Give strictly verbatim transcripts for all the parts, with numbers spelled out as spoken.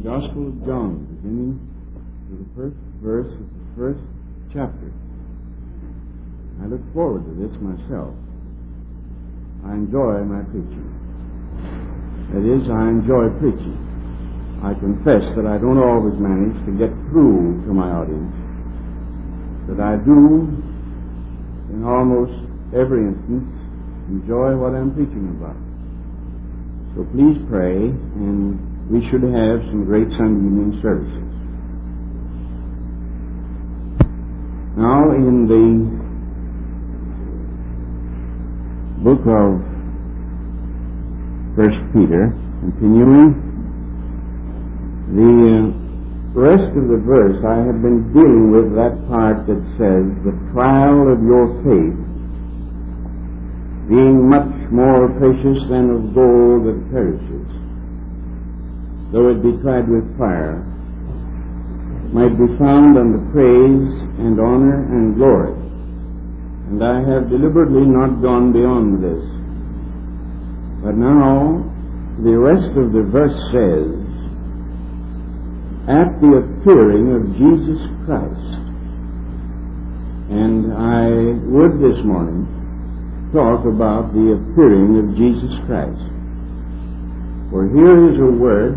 Gospel of John, beginning with the first verse of the first chapter. I look forward to this myself. I enjoy my preaching. That is, I enjoy preaching. I confess that I don't always manage to get through to my audience, but I do, in almost every instance, enjoy what I'm preaching about. So please pray, and we should have some great Sunday evening services. Now, in the book of First Peter, continuing, the uh, rest of the verse, I have been dealing with that part that says, the trial of your faith, being much more precious than of gold that perishes, though it be tried with fire, might be found unto praise and honor and glory. And I have deliberately not gone beyond this. But now, the rest of the verse says, at the appearing of Jesus Christ. And I would this morning talk about the appearing of Jesus Christ. For here is a word,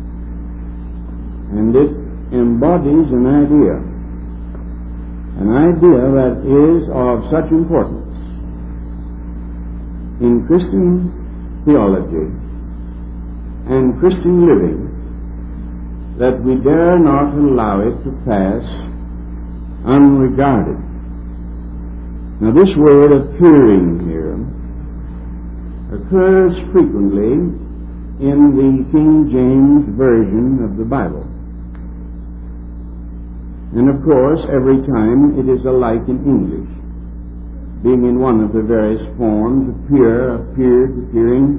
and it embodies an idea, an idea that is of such importance in Christian theology and Christian living that we dare not allow it to pass unregarded. Now, this word appearing here occurs frequently in the King James Version of the Bible. And of course, every time it is alike in English, being in one of the various forms, appear, appeared, appearing,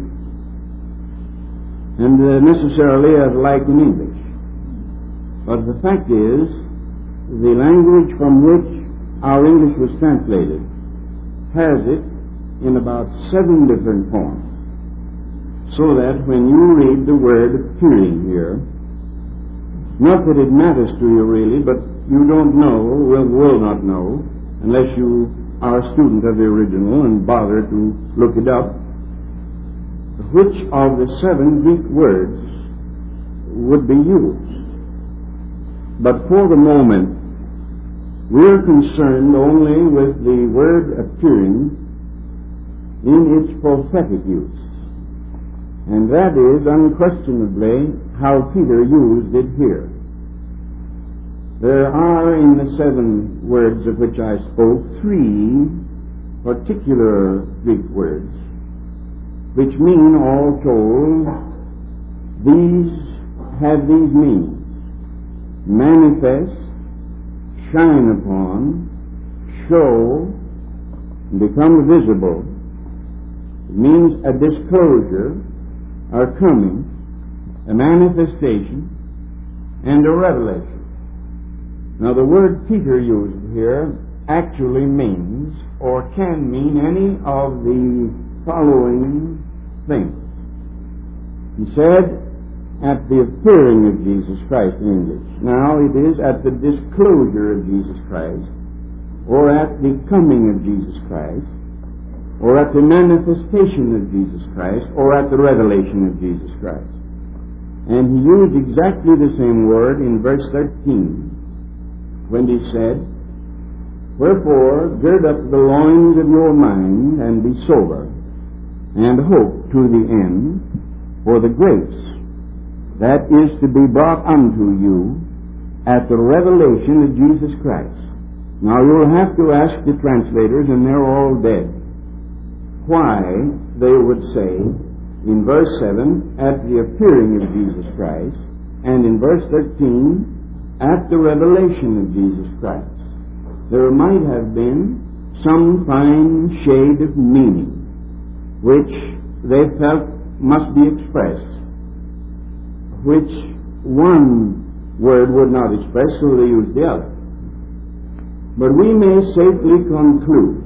and uh, necessarily alike in English. But the fact is, the language from which our English was translated has it in about seven different forms. So that when you read the word appearing here, not that it matters to you really, but you don't know, will, will not know, unless you are a student of the original and bother to look it up, which of the seven Greek words would be used. But for the moment, we're concerned only with the word appearing in its prophetic use. And that is unquestionably how Peter used it here. There are in the seven words of which I spoke three particular Greek words which mean, all told, these have these meanings: manifest, shine upon, show, become visible. It means a disclosure, a coming, a manifestation, and a revelation. Now, the word Peter used here actually means, or can mean, any of the following things. He said, at the appearing of Jesus Christ in English. Now, it is at the disclosure of Jesus Christ, or at the coming of Jesus Christ, or at the manifestation of Jesus Christ, or at the revelation of Jesus Christ. And he used exactly the same word in verse thirteen, when he said, wherefore, gird up the loins of your mind, and be sober, and hope to the end for the grace that is to be brought unto you at the revelation of Jesus Christ. Now, you'll have to ask the translators, and they're all dead, why they would say in verse seven, at the appearing of Jesus Christ, and in verse thirteen, at the revelation of Jesus Christ. There might have been some fine shade of meaning which they felt must be expressed, which one word would not express, so they used the other. But we may safely conclude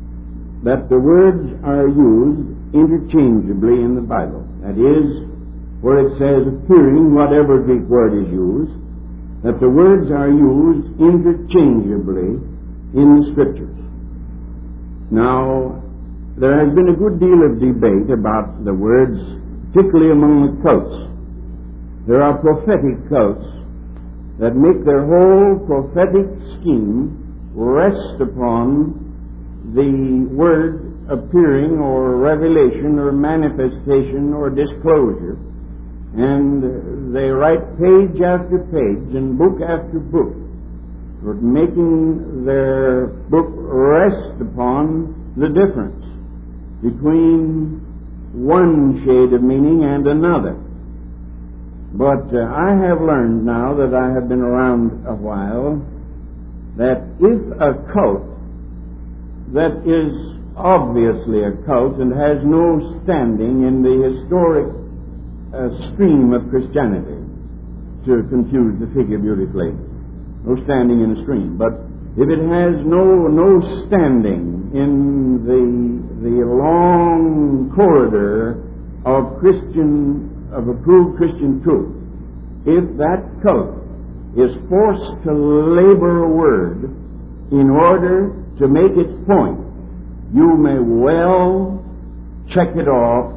that the words are used interchangeably in the Bible. That is, where it says appearing, whatever Greek word is used, that the words are used interchangeably in the Scriptures. Now, there has been a good deal of debate about the words, particularly among the cults. There are prophetic cults that make their whole prophetic scheme rest upon the word appearing or revelation or manifestation or disclosure. And they write page after page and book after book, making their book rest upon the difference between one shade of meaning and another. But uh, I have learned now that I have been around a while that if a cult that is obviously a cult and has no standing in the historic uh, stream of Christianity, to confuse the figure beautifully, no standing in a stream, but if it has no no standing in the the long corridor of Christian of approved Christian truth, if that cult is forced to labor a word in order to make its point, you may well check it off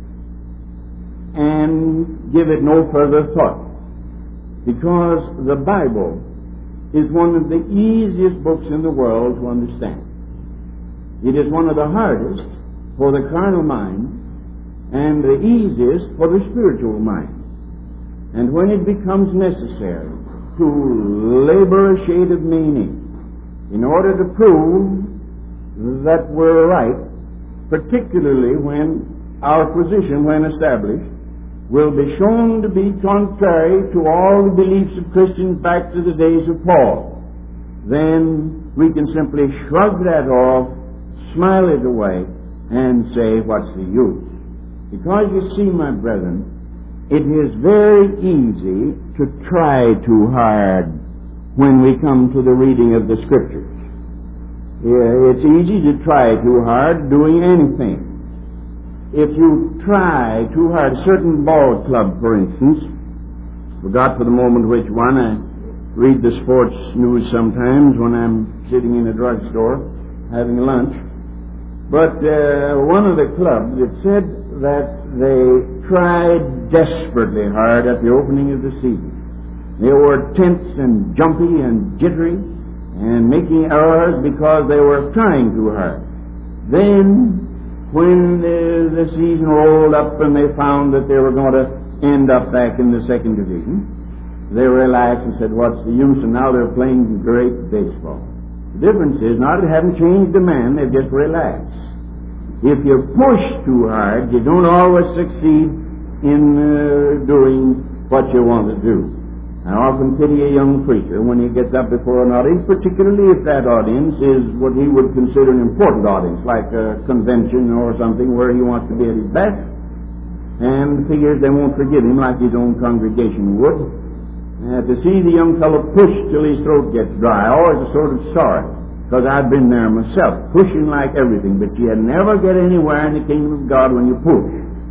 and give it no further thought, because the Bible is one of the easiest books in the world to understand. It is one of the hardest for the carnal mind and the easiest for the spiritual mind. And when it becomes necessary to labor a shade of meaning in order to prove that we're right, particularly when our position, when established, will be shown to be contrary to all the beliefs of Christians back to the days of Paul, then we can simply shrug that off, smile it away, and say, what's the use? Because you see, my brethren, it is very easy to try too hard when we come to the reading of the Scriptures. It's easy to try too hard doing anything. If you try too hard, a certain ball club, for instance, forgot for the moment which one, I read the sports news sometimes when I'm sitting in a drugstore having lunch, but uh, one of the clubs, it said that they tried desperately hard at the opening of the season. They were tense and jumpy and jittery and making errors because they were trying too hard. Then, when the, the season rolled up and they found that they were going to end up back in the second division, they relaxed and said, what's the use? And now they're playing great baseball. The difference is not they haven't changed the man, they've just relaxed. If you push too hard, you don't always succeed in uh, doing what you want to do. I often pity a young preacher when he gets up before an audience, particularly if that audience is what he would consider an important audience, like a convention or something where he wants to be at his best, and figures they won't forgive him like his own congregation would. Uh, to see the young fellow push till his throat gets dry, always a sort of sorry, because I've been there myself, pushing like everything, but you never get anywhere in the kingdom of God when you push,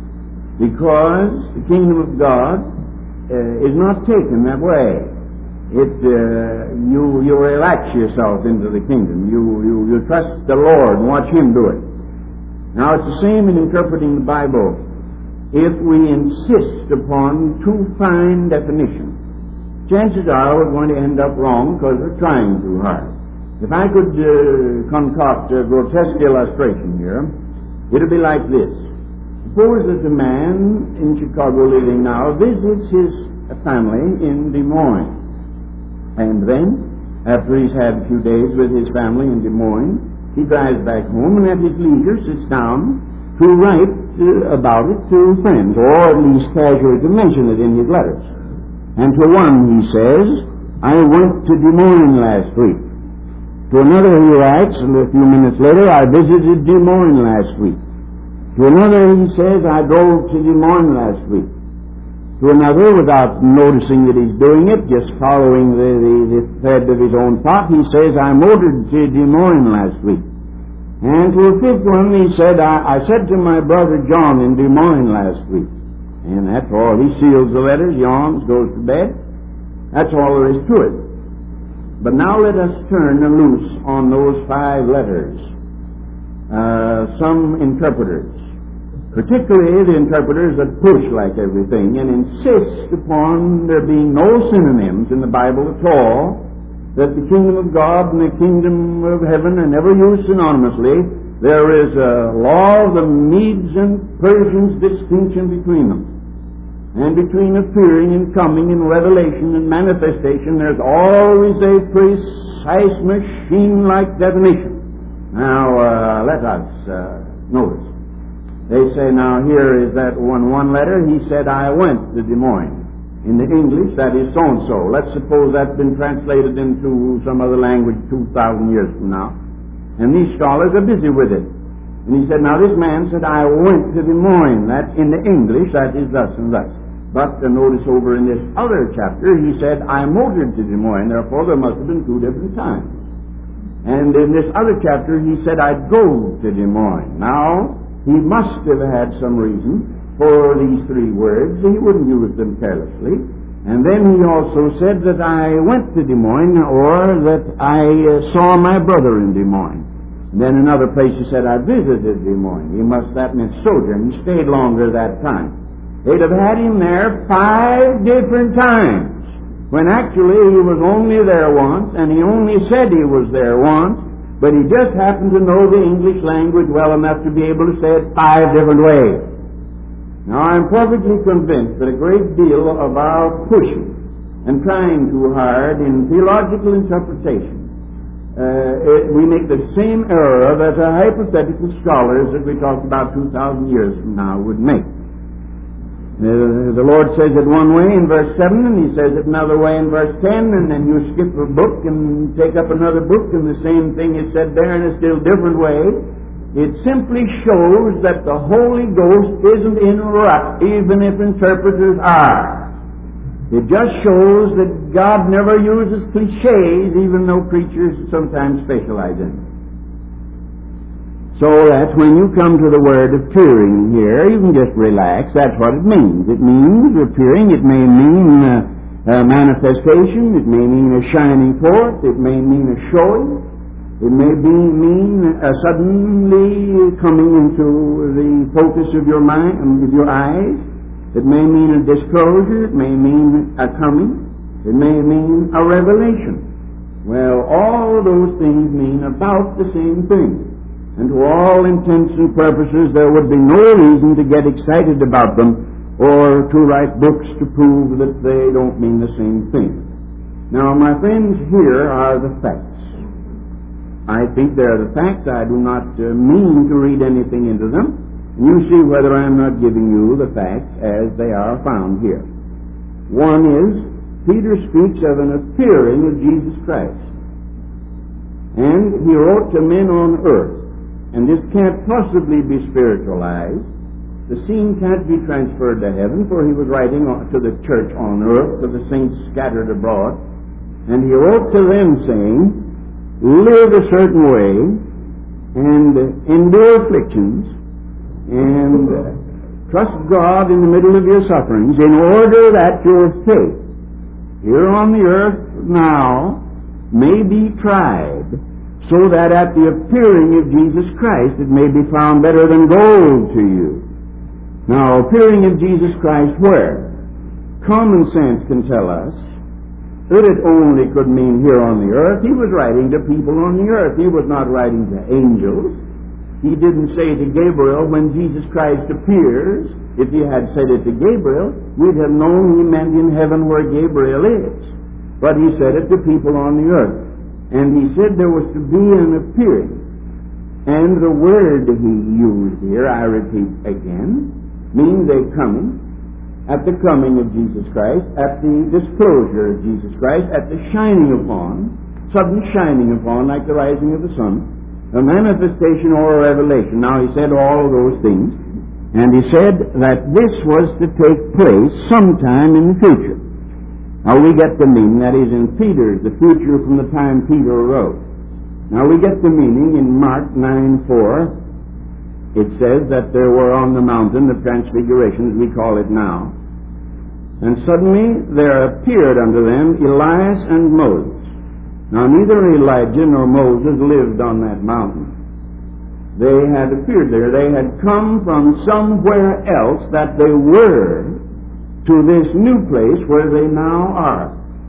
because the kingdom of God Uh, is not taken that way. It uh, you you relax yourself into the kingdom. You, you you trust the Lord and watch Him do it. Now it's the same in interpreting the Bible. If we insist upon too fine definitions, chances are we're going to end up wrong because we're trying too hard. If I could uh, concoct a grotesque illustration here, it would be like this. Suppose that a man in Chicago living now visits his family in Des Moines. And then, after he's had a few days with his family in Des Moines, he drives back home and at his leisure sits down to write uh, about it to friends, or at least casually to mention it in his letters. And to one he says, I went to Des Moines last week. To another he writes, and a few minutes later, I visited Des Moines last week. To another he says, I drove to Des Moines last week. To another, without noticing that he's doing it, just following the, the, the thread of his own thought, he says, I motored to Des Moines last week. And to a fifth one he said, I, I said to my brother John in Des Moines last week. And that's all. He seals the letters, yawns, goes to bed. That's all there is to it. But now let us turn loose on those five letters. Uh, some interpreters, particularly the interpreters that push like everything and insist upon there being no synonyms in the Bible at all, that the kingdom of God and the kingdom of heaven are never used synonymously. There is a law of the Medes and Persians distinction between them. And between appearing and coming and revelation and manifestation, there's always a precise machine-like definition. Now, uh, let us uh, notice. They say, now here is that one, one letter. He said, I went to Des Moines. In the English, that is so-and-so. Let's suppose that's been translated into some other language two thousand years from now. And these scholars are busy with it. And he said, now this man said, I went to Des Moines. That in the English, that is thus and thus. But uh, notice over in this other chapter, he said, I motored to Des Moines. Therefore, there must have been two different times. And in this other chapter, he said, I drove to Des Moines. Now, he must have had some reason for these three words. He wouldn't use them carelessly. And then he also said that I went to Des Moines, or that I uh, saw my brother in Des Moines. And then another place he said, I visited Des Moines. He must, that meant sojourn. He stayed longer that time. They'd have had him there five different times, when actually he was only there once, and he only said he was there once, but he just happened to know the English language well enough to be able to say it five different ways. Now, I'm perfectly convinced that a great deal of our pushing and trying too hard in theological interpretation, uh, it, we make the same error that the hypothetical scholars that we talked about two thousand years from now would make. Uh, the Lord says it one way in verse seven, and He says it another way in verse ten, and then you skip a book and take up another book, and the same thing is said there in a still different way. It simply shows that the Holy Ghost isn't in rut, even if interpreters are. It just shows that God never uses cliches, even though preachers sometimes specialize in it. So that's when you come to the word appearing here, you can just relax. That's what it means. It means appearing. It may mean uh, uh, manifestation. It may mean a shining forth. It may mean a showing. It may be, mean uh, suddenly coming into the focus of your mind, of your eyes. It may mean a disclosure. It may mean a coming. It may mean a revelation. Well, all those things mean about the same thing. And to all intents and purposes, there would be no reason to get excited about them or to write books to prove that they don't mean the same thing. Now, my friends, here are the facts. I think they're the facts. I do not uh, mean to read anything into them. You see whether I'm not giving you the facts as they are found here. One is, Peter speaks of an appearing of Jesus Christ. And he wrote to men on earth. And this can't possibly be spiritualized. The scene can't be transferred to heaven, for he was writing to the church on earth, to the saints scattered abroad. And he wrote to them saying, live a certain way, and endure afflictions, and trust God in the middle of your sufferings, in order that your faith, here on the earth now, may be tried, so that at the appearing of Jesus Christ it may be found better than gold to you. Now, appearing of Jesus Christ where? Common sense can tell us that it only could mean here on the earth. He was writing to people on the earth. He was not writing to angels. He didn't say to Gabriel, when Jesus Christ appears, if he had said it to Gabriel, we'd have known he meant in heaven where Gabriel is. But he said it to people on the earth. And he said there was to be an appearing. And the word he used here, I repeat again, means a coming, at the coming of Jesus Christ, at the disclosure of Jesus Christ, at the shining upon, sudden shining upon, like the rising of the sun, a manifestation or a revelation. Now he said all of those things, and he said that this was to take place sometime in the future. Now we get the meaning, that is in Peter's, the future from the time Peter wrote. Now we get the meaning in Mark nine four, it says that there were on the mountain the transfiguration, as we call it now. And suddenly there appeared unto them Elias and Moses. Now neither Elijah nor Moses lived on that mountain. They had appeared there. They had come from somewhere else that they were to this new place where they now are.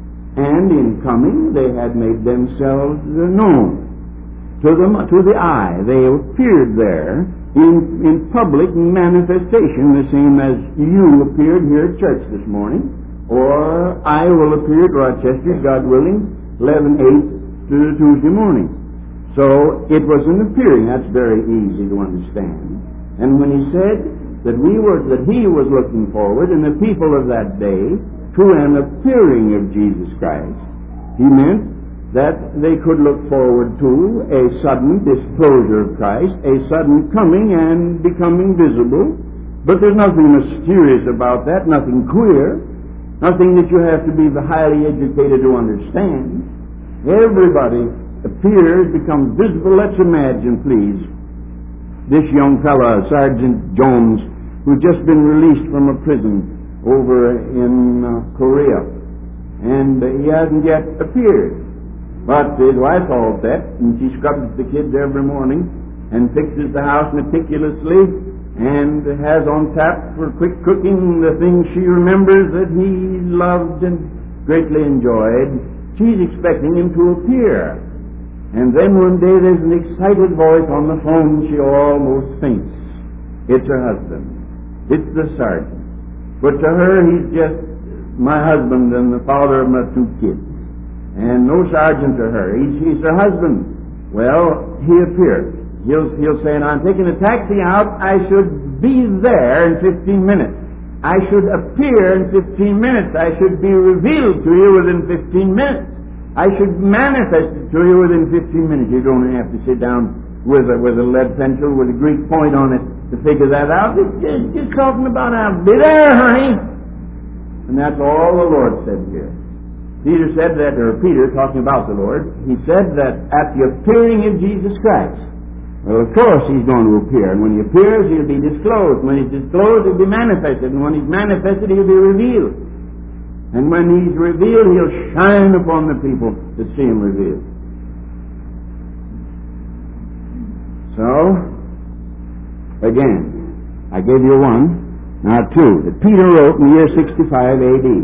And in coming, they had made themselves known to the, to the eye. They appeared there in, in public manifestation, the same as you appeared here at church this morning, or I will appear at Rochester, God willing, eleven eight to Tuesday morning. So it was an appearing. That's very easy to understand. And when he said that we were, that he was looking forward, and the people of that day, to an appearing of Jesus Christ, he meant that they could look forward to a sudden disclosure of Christ, a sudden coming and becoming visible. But there's nothing mysterious about that, nothing queer, nothing that you have to be highly educated to understand. Everybody appears, becomes visible. Let's imagine, please, this young fellow, Sergeant Jones, who's just been released from a prison over in uh, Korea, and uh, he hasn't yet appeared. But his wife's all set, and she scrubs the kids every morning and fixes the house meticulously and has on tap for quick cooking the things she remembers that he loved and greatly enjoyed. She's expecting him to appear. And then one day there's an excited voice on the phone. She almost faints. It's her husband. It's the sergeant. But to her, he's just my husband and the father of my two kids. And no sergeant to her. He's, he's her husband. Well, he appears. He'll, he'll say, and I'm taking a taxi out. I should be there in fifteen minutes. I should appear in fifteen minutes. I should be revealed to you within fifteen minutes. I should manifest it to you within fifteen minutes. You don't have to sit down with a, with a lead pencil with a Greek point on it to figure that out. It's just, just talking about I'll be there, honey. And that's all the Lord said here. Peter said that, or Peter, talking about the Lord, he said that at the appearing of Jesus Christ, well, of course he's going to appear. And when he appears, he'll be disclosed. When he's disclosed, he'll be manifested. And when he's manifested, he'll be revealed. And when he's revealed, he'll shine upon the people that see him revealed. So, again, I gave you one. Now two, that Peter wrote in the year sixty-five A D.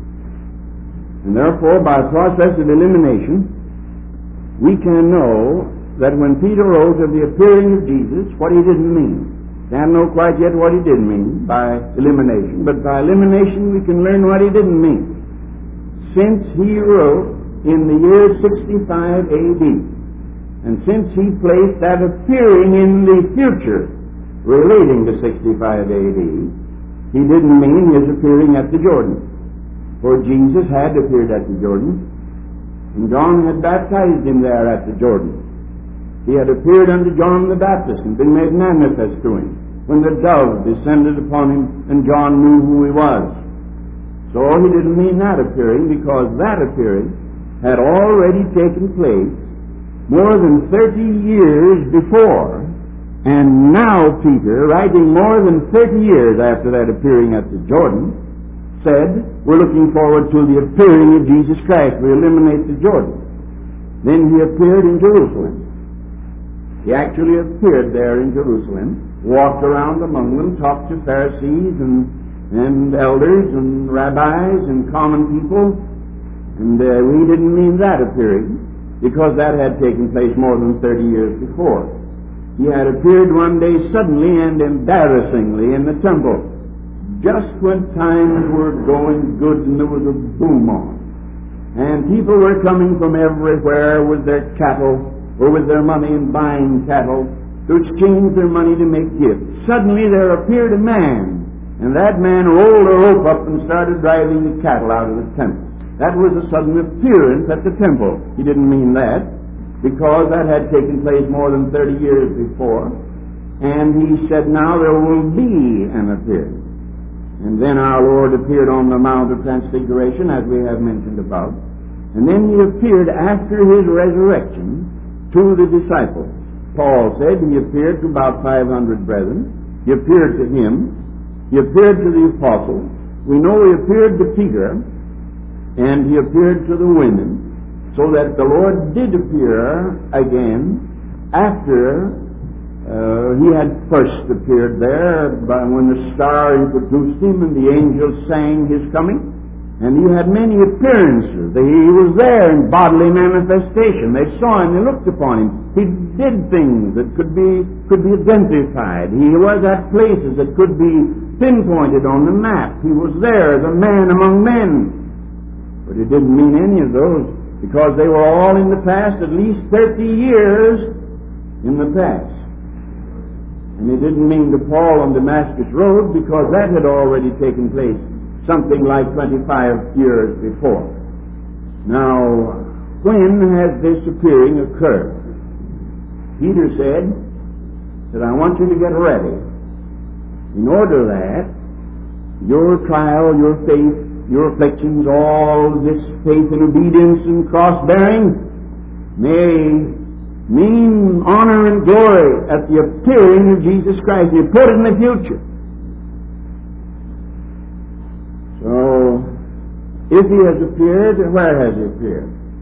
And therefore, by a process of elimination, we can know that when Peter wrote of the appearing of Jesus, what he didn't mean. Can't know quite yet what he did mean by elimination, but by elimination we can learn what he didn't mean. Since he wrote in the year sixty-five A D, and since he placed that appearing in the future relating to sixty-five A D, he didn't mean his appearing at the Jordan. For Jesus had appeared at the Jordan, and John had baptized him there at the Jordan. He had appeared unto John the Baptist and been made manifest to him when the dove descended upon him and John knew who he was. So he didn't mean that appearing, because that appearing had already taken place more than thirty years before. And now Peter, writing more than thirty years after that appearing at the Jordan, said, we're looking forward to the appearing of Jesus Christ. We eliminate the Jordan. Then he appeared in Jerusalem. He actually appeared there in Jerusalem, walked around among them, talked to Pharisees and, and elders and rabbis and common people. And uh, we didn't mean that appearing, because that had taken place more than thirty years before. He had appeared one day suddenly and embarrassingly in the temple, just when times were going good and there was a boom on. And people were coming from everywhere with their cattle or with their money and buying cattle to exchange their money to make gifts. Suddenly there appeared a man, and that man rolled a rope up and started driving the cattle out of the temple. That was a sudden appearance at the temple. He didn't mean that, because that had taken place more than thirty years before. And he said, now there will be an appearance. And then our Lord appeared on the Mount of Transfiguration, as we have mentioned above. And then he appeared after his resurrection to the disciples Paul said, he appeared to about five hundred brethren. He appeared to him. He appeared to the apostles. We know he appeared to Peter, and he appeared to the women, so that the Lord did appear again after uh, he had first appeared there by when the star introduced him and the angels sang his coming. And he had many appearances. He was there in bodily manifestation. They saw him, they looked upon him. He did things that could be could be identified. He was at places that could be pinpointed on the map. He was there as a man among men. But it didn't mean any of those, because they were all in the past, at least thirty years in the past. And it didn't mean to Paul on Damascus Road, because that had already taken place something like twenty-five years before. Now, when has this appearing occurred? Peter said that I want you to get ready in order that your trial, your faith, your afflictions, all this faith and obedience and cross-bearing may mean honor and glory at the appearing of Jesus Christ. You put it in the future. So, if he has appeared, where has he appeared?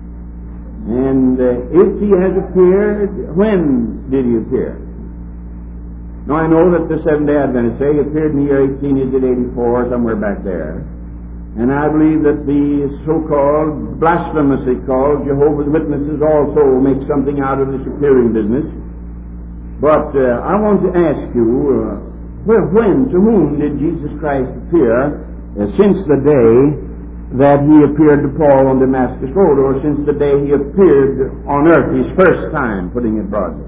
And uh, if he has appeared, when did he appear? Now, I know that the Seventh-day Adventists say he appeared in the year eighteen eighty-four, somewhere back there. And I believe that the so-called, blasphemously called Jehovah's Witnesses also make something out of this appearing business. But uh, I want to ask you, uh, well, when, to whom did Jesus Christ appear? Uh, since the day that he appeared to Paul on Damascus Road, or since the day he appeared on earth his first time, putting it broadly.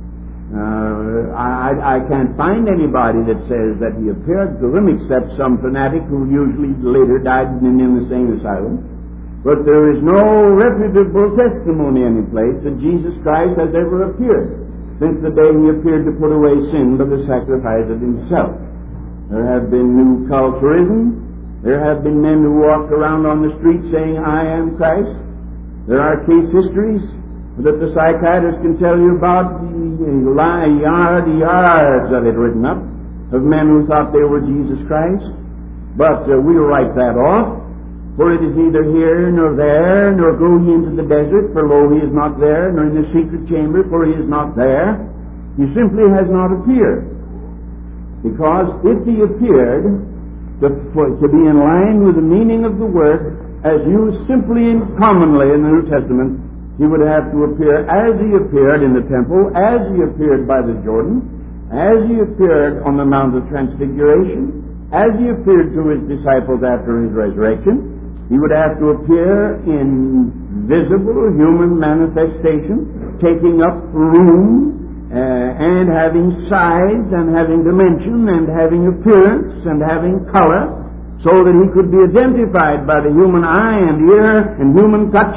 Uh, I, I can't find anybody that says that he appeared to them, except some fanatic who usually later died in an insane asylum. But there is no reputable testimony any place that Jesus Christ has ever appeared since the day he appeared to put away sin by the sacrifice of himself. There have been new culturism. There have been men who walked around on the street saying, I am Christ. There are case histories that the psychiatrist can tell you about, yard, yards of it written up, of men who thought they were Jesus Christ. But uh, we'll write that off, for it is neither here nor there, nor go ye into the desert, for lo, he is not there, nor in the secret chamber, for he is not there. He simply has not appeared. Because if he appeared, To, for, to be in line with the meaning of the word as used simply and commonly in the New Testament, he would have to appear as he appeared in the temple, as he appeared by the Jordan, as he appeared on the Mount of Transfiguration, as he appeared to his disciples after his resurrection. He would have to appear in visible human manifestation, taking up room, Uh, and having size, and having dimension, and having appearance, and having color, so that he could be identified by the human eye and ear and human touch.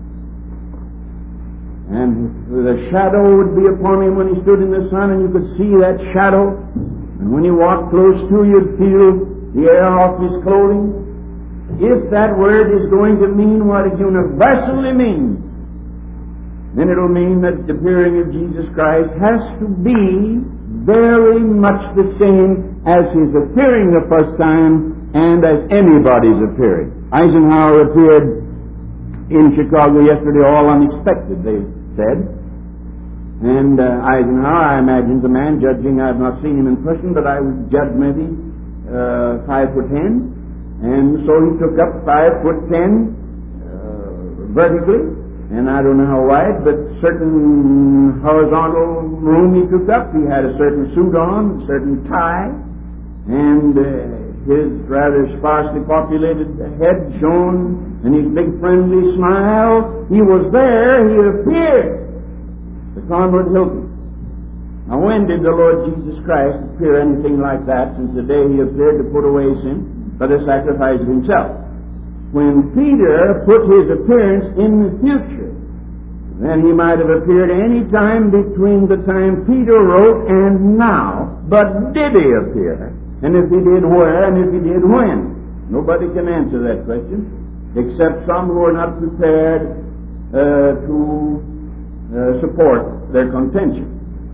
And the shadow would be upon him when he stood in the sun, and you could see that shadow. And when he walked close to you, you'd feel the air off his clothing. If that word is going to mean what it universally means, then it'll mean that the appearing of Jesus Christ has to be very much the same as his appearing the first time and as anybody's appearing. Eisenhower appeared in Chicago yesterday all unexpected, they said. And uh, Eisenhower, I imagine, is a man, judging, I've not seen him in person, but I would judge maybe uh, five foot ten. And so he took up five foot ten uh, vertically. And I don't know how wide, but certain horizontal room he took up. He had a certain suit on, a certain tie, and uh, his rather sparsely populated head shone, and his big friendly smile. He was there, he appeared. The Conrad Hilton. Now, when did the Lord Jesus Christ appear anything like that since the day he appeared to put away sin by the sacrifice of himself? When Peter put his appearance in the future, then he might have appeared any time between the time Peter wrote and now. But did he appear? And if he did, where? And if he did, when? Nobody can answer that question, except some who are not prepared uh, to uh, support their contention.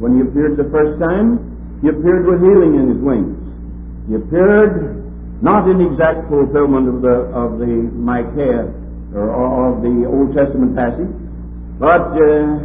When he appeared the first time, he appeared with healing in his wings. He appeared not in exact fulfillment of the of the Micaiah or of the Old Testament passage, but uh,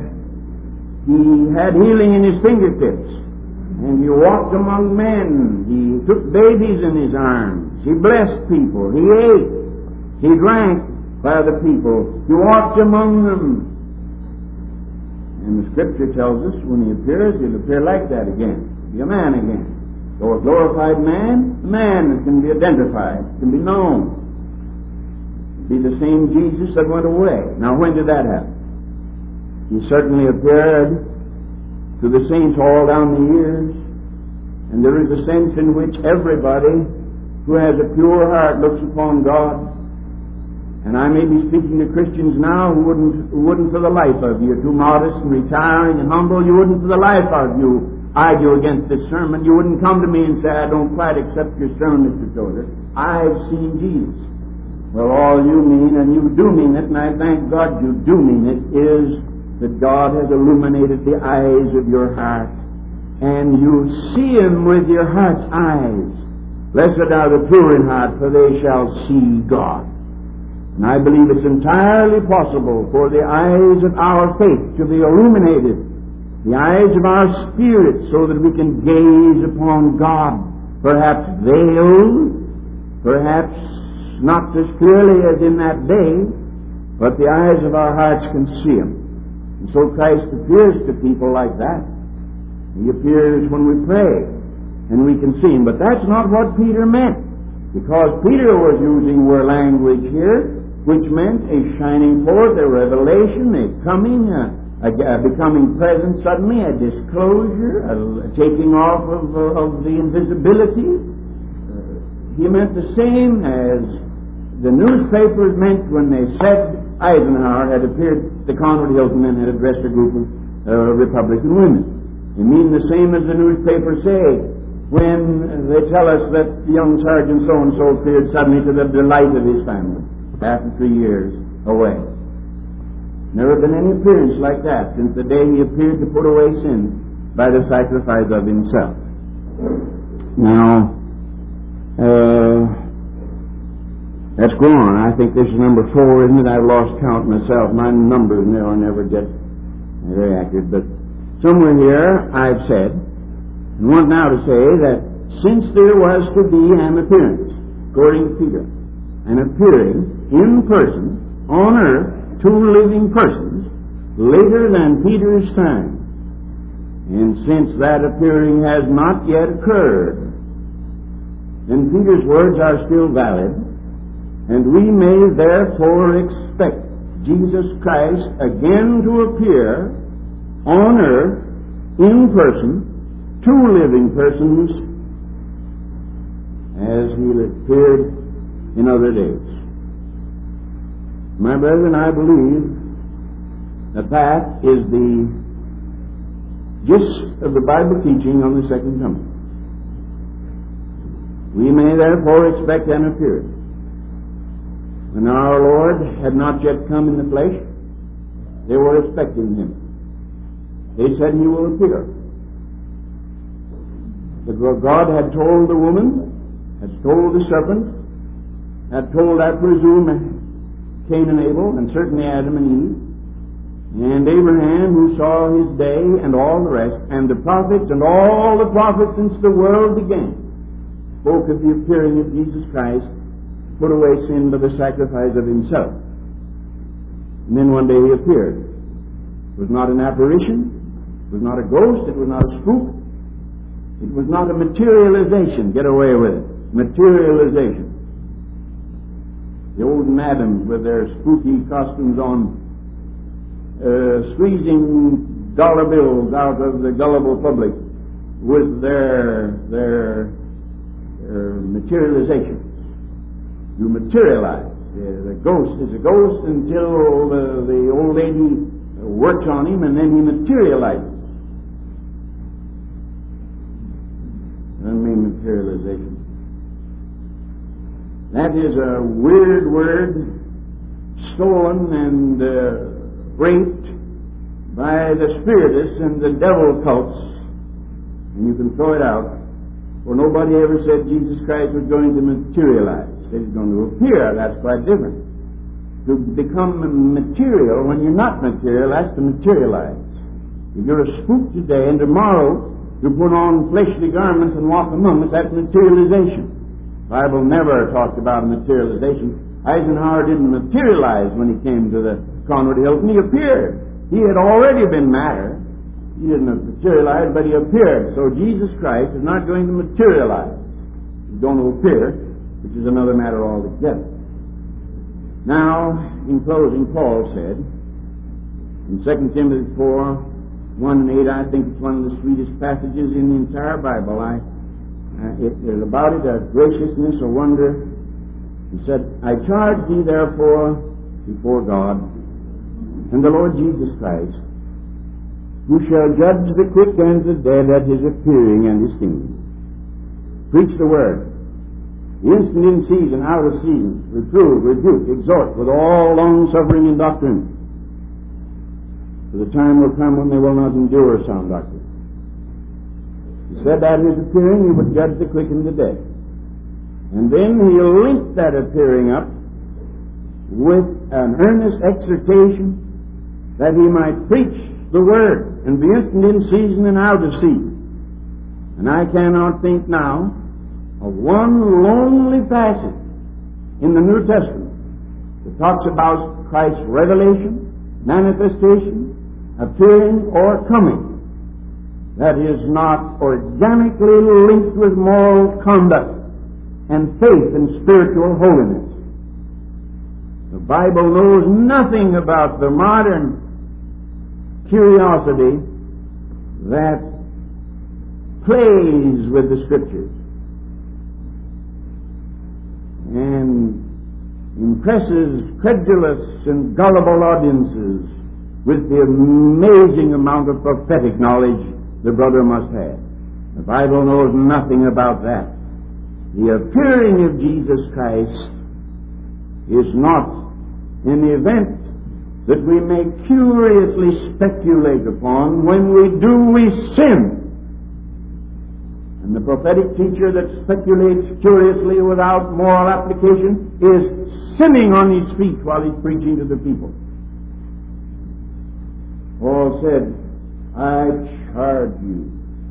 he had healing in his fingertips, and he walked among men. He took babies in his arms. He blessed people. He ate. He drank by the people. He walked among them. And the Scripture tells us when he appears, he'll appear like that again. Be a man again. Though a glorified man, a man that can be identified, can be known. Be the same Jesus that went away. Now, when did that happen? He certainly appeared to the saints all down the years, and there is a sense in which everybody who has a pure heart looks upon God. And I may be speaking to Christians now who wouldn't, who wouldn't for the life of you, too modest and retiring and humble, you wouldn't for the life of you argue against this sermon. You wouldn't come to me and say, I don't quite accept your sermon, Mister Tozer. I've seen Jesus. Well, all you mean, and you do mean it, and I thank God you do mean it, is that God has illuminated the eyes of your heart, and you see Him with your heart's eyes. Blessed are the pure in heart, for they shall see God. And I believe it's entirely possible for the eyes of our faith to be illuminated, the eyes of our spirit, so that we can gaze upon God, perhaps veiled, perhaps not as clearly as in that day, but the eyes of our hearts can see Him. And so Christ appears to people like that. He appears when we pray, and we can see Him. But that's not what Peter meant, because Peter was using word language here, which meant a shining forth, a revelation, a coming, a A, a becoming present suddenly, a disclosure, a, a taking off of, uh, of the invisibility. Uh, he meant the same as the newspapers meant when they said Eisenhower had appeared, the Conrad Hilton men had addressed a group of uh, Republican women. They mean the same as the newspapers say when they tell us that young Sergeant so-and-so appeared suddenly to the delight of his family after three years away. Never been any appearance like that since the day He appeared to put away sin by the sacrifice of Himself. Now, uh, let's go on. I think this is number four, isn't it? I've lost count myself. My numbers never, never get very accurate. But somewhere here I've said, and want now to say that since there was to be an appearance, according to Peter, an appearing in person on earth, two living persons later than Peter's time. And since that appearing has not yet occurred, then Peter's words are still valid, and we may therefore expect Jesus Christ again to appear on earth in person, two living persons, as He appeared in other days. My brethren, I believe that that is the gist of the Bible teaching on the second coming. We may therefore expect an appearance. When our Lord had not yet come in the flesh, they were expecting Him. They said, He will appear. But God had told the woman, had told the serpent, had told, I presume, Cain and Abel, and certainly Adam and Eve, and Abraham, who saw his day, and all the rest, and the prophets, and all the prophets since the world began, spoke of the appearing of Jesus Christ, put away sin by the sacrifice of Himself. And then one day He appeared. It was not an apparition, it was not a ghost, it was not a spook, it was not a materialization. Get away with it. Materialization. The old madams with their spooky costumes on, uh, squeezing dollar bills out of the gullible public with their their, their materializations. You materialize. Uh, the ghost is a ghost until the, the old lady works on him, and then he materializes. I mean materialization. That is a weird word, stolen and uh, raped by the spiritists and the devil cults and you can throw it out, for nobody ever said Jesus Christ was going to materialize. Said he's going to appear. That's quite different. To become material when you're not material, that's to materialize. If you're a spook today and tomorrow you put on fleshly garments and walk among us, that's materialization. The Bible never talked about materialization. Eisenhower didn't materialize when he came to the Conrad Hilton. He appeared. He had already been matter. He didn't materialize, but he appeared. So Jesus Christ is not going to materialize. He's going to appear, which is another matter altogether. Now, in closing, Paul said, in Second Timothy four, one and eight, I think it's one of the sweetest passages in the entire Bible. I, uh, it, there's about it a graciousness, a wonder. He said, I charge thee therefore before God and the Lord Jesus Christ, who shall judge the quick and the dead at his appearing and his kingdom. Preach the word. Instant in season, out of season, reprove, rebuke, exhort with all long suffering and doctrine. For the time will come when they will not endure sound doctrine. He said that his appearing he would judge the quick and the dead. And then he'll link that appearing up with an earnest exhortation that he might preach the word and be instant in season and out of season. And I cannot think now of one lonely passage in the New Testament that talks about Christ's revelation, manifestation, appearing, or coming that is not organically linked with moral conduct and faith and spiritual holiness. The Bible knows nothing about the modern curiosity that plays with the Scriptures and impresses credulous and gullible audiences with the amazing amount of prophetic knowledge the brother must have. The Bible knows nothing about that. The appearing of Jesus Christ is not an event that we may curiously speculate upon. When we do, we sin. And the prophetic teacher that speculates curiously without moral application is sinning on his feet while he's preaching to the people. Paul said, I charge you,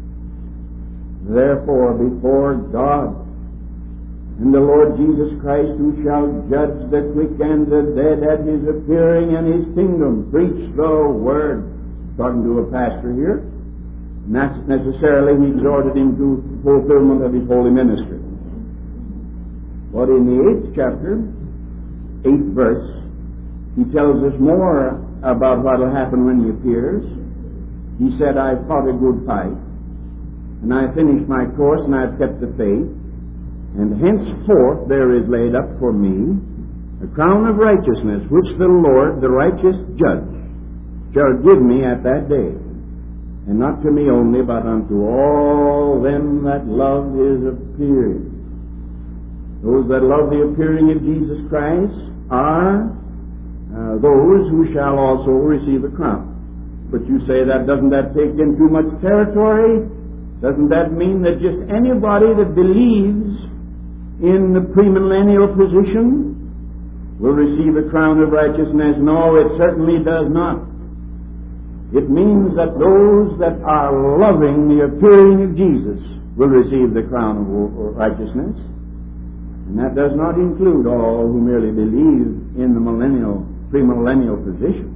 therefore, before God and the Lord Jesus Christ, who shall judge the quick and the dead at his appearing and his kingdom. Preach the word. Talking to a pastor here. Not necessarily he exhorted him to fulfillment of his holy ministry. But in the eighth chapter, eighth verse, he tells us more about what will happen when he appears. He said, I've fought a good fight, and I've finished my course, and I've kept the faith. And henceforth there is laid up for me a crown of righteousness, which the Lord, the righteous judge, shall give me at that day. And not to me only, but unto all them that love his appearing. Those that love the appearing of Jesus Christ are uh, those who shall also receive a crown. But you say, that doesn't that take in too much territory? Doesn't that mean that just anybody that believes in the premillennial position will receive a crown of righteousness? No, it certainly does not. It means that those that are loving the appearing of Jesus will receive the crown of righteousness. And that does not include all who merely believe in the millennial, premillennial position.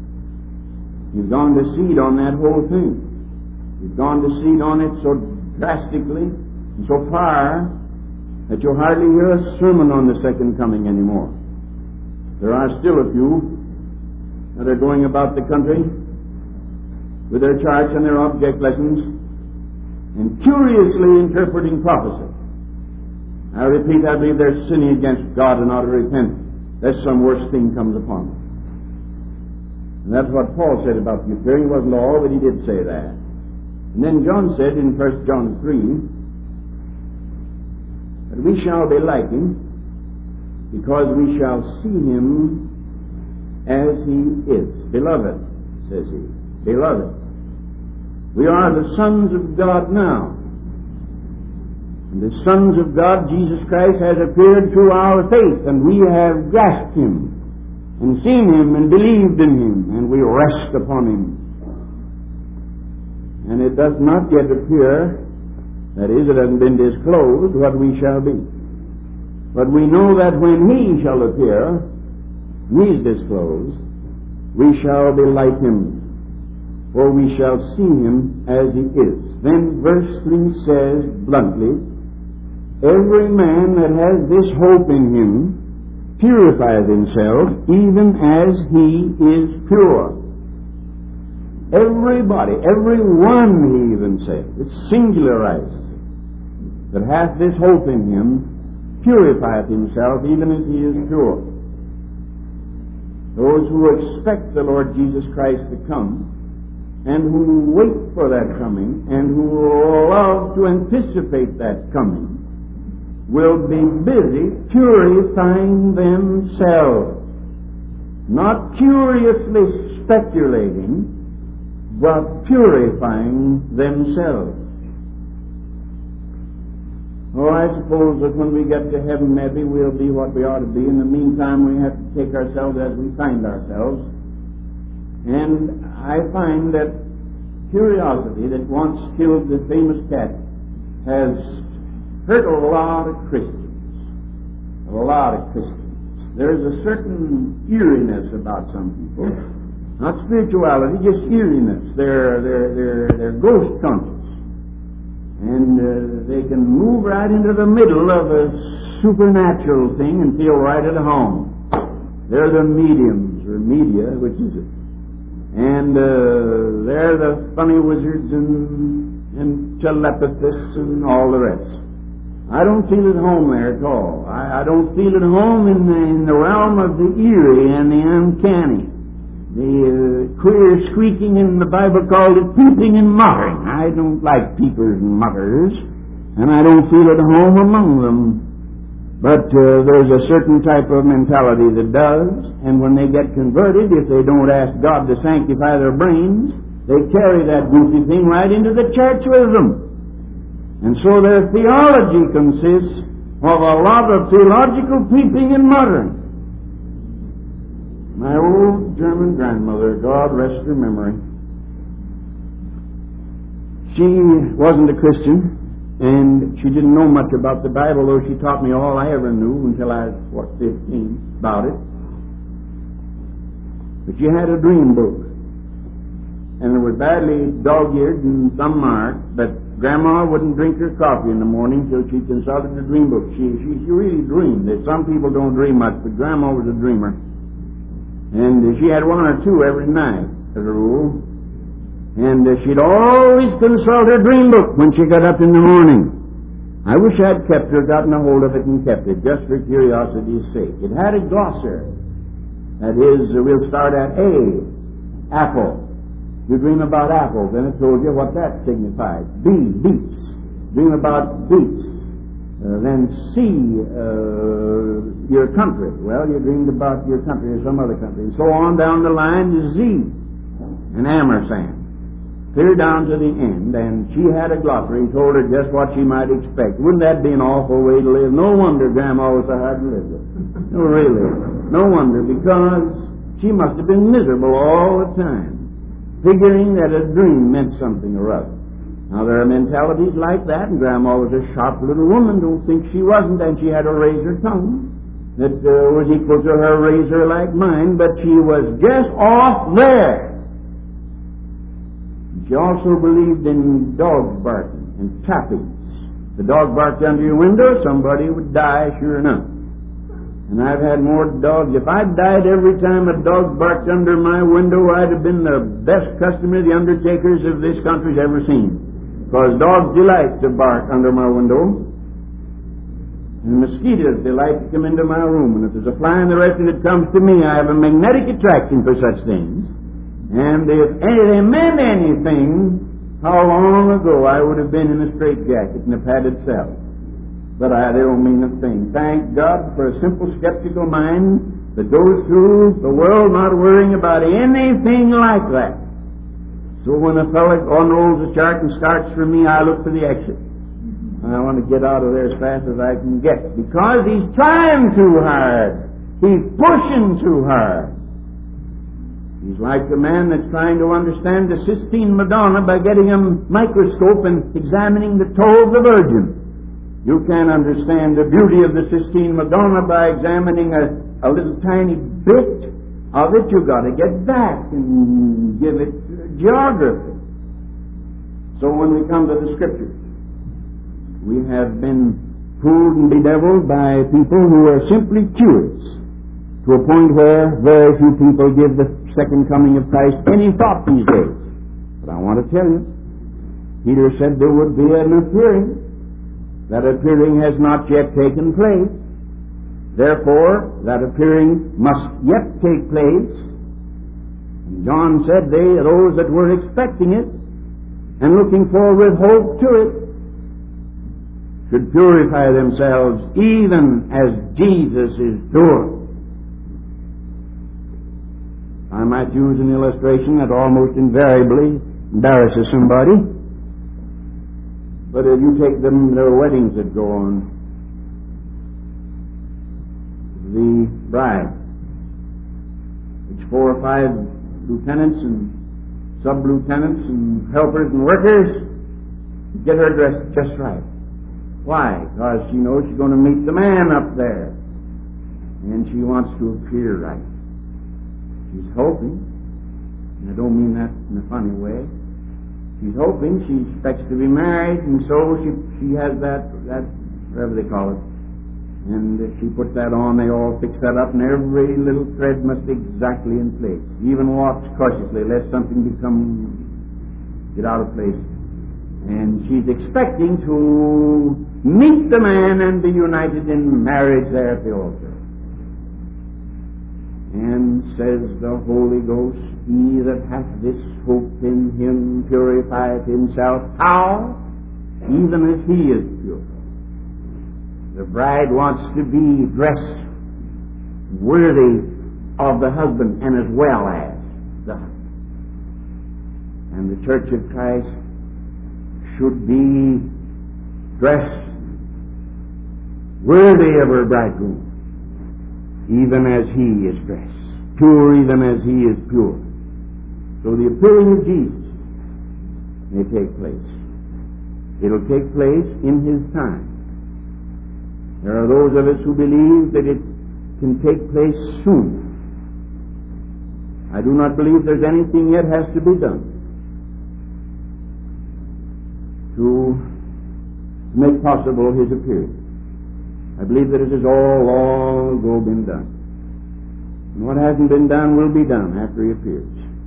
You've gone to seed on that whole thing. You've gone to seed on it so drastically and so far that you'll hardly hear a sermon on the second coming anymore. There are still a few that are going about the country with their charts and their object lessons and curiously interpreting prophecy. I repeat, I believe they're sinning against God and ought to repent, lest some worse thing comes upon them. And that's what Paul said about the appearing. It wasn't all, but he did say that. And then John said in First John three that we shall be like him because we shall see him as he is. Beloved, says he. Beloved. We are the sons of God now. And the sons of God, Jesus Christ, has appeared through our faith, and we have grasped Him, and seen Him, and believed in Him, and we rest upon Him. And it does not yet appear, that is, it hasn't been disclosed, what we shall be. But we know that when He shall appear, He is disclosed, we shall be like Him, for we shall see Him as He is. Then verse three says bluntly, every man that has this hope in Him purifieth himself, even as He is pure. Everybody, every one, He even says, it's singularized, that hath this hope in Him purifieth himself, even as He is pure. Those who expect the Lord Jesus Christ to come, and who wait for that coming, and who love to anticipate that coming, will be busy purifying themselves, not curiously speculating, but purifying themselves. Oh, I suppose that when we get to heaven, maybe we'll be what we ought to be. In the meantime, we have to take ourselves as we find ourselves. And I find that curiosity that once killed the famous cat has hurt a lot of Christians. A lot of Christians. There's a certain eeriness about some people. Not spirituality, just eeriness. They're, they're, they're, they're ghost conscious. And uh, they can move right into the middle of a supernatural thing and feel right at home. They're the mediums, or media, which is it. And uh, they're the funny wizards and, and telepathists and all the rest. I don't feel at home there at all. I, I don't feel at home in the, in the realm of the eerie and the uncanny. The uh, queer squeaking in the Bible called it peeping and muttering. I don't like peepers and mutters, and I don't feel at home among them. But uh, there's a certain type of mentality that does, and when they get converted, if they don't ask God to sanctify their brains, they carry that goofy thing right into the church with them. And so their theology consists of a lot of theological peeping and muttering. My old German grandmother, God rest her memory, she wasn't a Christian, and she didn't know much about the Bible, though she taught me all I ever knew until I was, what, fifteen, about it. But she had a dream book, and it was badly dog-eared and some marked, but Grandma wouldn't drink her coffee in the morning till she consulted the dream book. She, she, she really dreamed. Some people don't dream much, but Grandma was a dreamer. And she had one or two every night, as a rule. And uh, she'd always consult her dream book when she got up in the morning. I wish I'd kept her, gotten a hold of it and kept it, just for curiosity's sake. It had a glossary. That is, uh, we'll start at A, apple. You dream about apples, and it told you what that signifies. B, beets. Dream about beets. Uh, then C, uh, your country. Well, you dreamed about your country or some other country. And so on down the line to Z, an ampersand. Clear down to the end, and she had a glossary and told her just what she might expect. Wouldn't that be an awful way to live? No wonder Grandma was so hard to live with. No, really. No wonder, because she must have been miserable all the time, figuring that a dream meant something or other. Now, there are mentalities like that, and Grandma was a sharp little woman. Don't think she wasn't, and she had a razor tongue that uh, was equal to her razor like mine, but she was just off there. She also believed in dogs barking and tappings. The dog barked under your window, somebody would die, sure enough. And I've had more dogs. If I'd died every time a dog barked under my window, I'd have been the best customer the undertakers of this country's ever seen. Because dogs delight to bark under my window, and mosquitoes delight to come into my room. And if there's a fly in the restaurant that comes to me, I have a magnetic attraction for such things. And if they meant anything, how long ago I would have been in a straitjacket in a padded cell. But I, they don't mean a thing. Thank God for a simple skeptical mind that goes through the world not worrying about anything like that. So when a fellow unrolls the chart and starts for me, I look for the exit. And I want to get out of there as fast as I can get, because he's trying too hard. He's pushing too hard. He's like the man that's trying to understand the Sistine Madonna by getting a microscope and examining the toe of the Virgin. You can't understand the beauty of the Sistine Madonna by examining a, a little tiny bit of it. You've got to get back and give it geography. So when we come to the Scriptures, we have been fooled and bedeviled by people who are simply curious, to a point where very few people give the second coming of Christ any thought these days. But I want to tell you, Peter said there would be an appearing. That appearing has not yet taken place. Therefore, that appearing must yet take place. And John said they, those that were expecting it and looking forward with hope to it, should purify themselves even as Jesus is pure. I might use an illustration that almost invariably embarrasses somebody, but if you take them, their weddings that go on, the bride, which four or five lieutenants and sub-lieutenants and helpers and workers get her dressed just right. Why? Because she knows she's going to meet the man up there, and she wants to appear right. She's hoping, and I don't mean that in a funny way, she's hoping, she expects to be married, and so she she has that, that whatever they call it, and if she puts that on, they all fix that up, and every little thread must be exactly in place. She even walks cautiously, lest something become, get out of place. And she's expecting to meet the man and be united in marriage there at the altar. And says the Holy Ghost, he that hath this hope in him purifieth himself. How? Even as he is pure. The bride wants to be dressed worthy of the husband and as well as the husband. And the Church of Christ should be dressed worthy of her bridegroom, even as he is dressed, pure even as he is pure. So the appearing of Jesus may take place. It'll take place in his time. There are those of us who believe that it can take place soon. I do not believe there's anything yet has to be done to make possible his appearing. I believe that it has all long ago been done. And what hasn't been done will be done after he appears.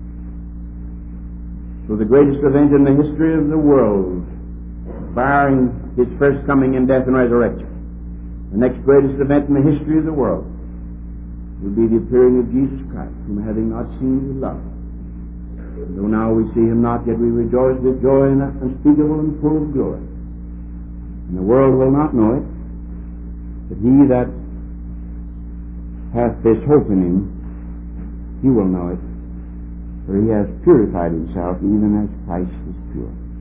So the greatest event in the history of the world, barring his first coming in death and resurrection, the next greatest event in the history of the world will be the appearing of Jesus Christ, whom having not seen we love. Though now we see him not, yet we rejoice with joy unspeakable and full of glory. And the world will not know it, but he that hath this hope in him, he will know it, for he has purified himself even as Christ is pure.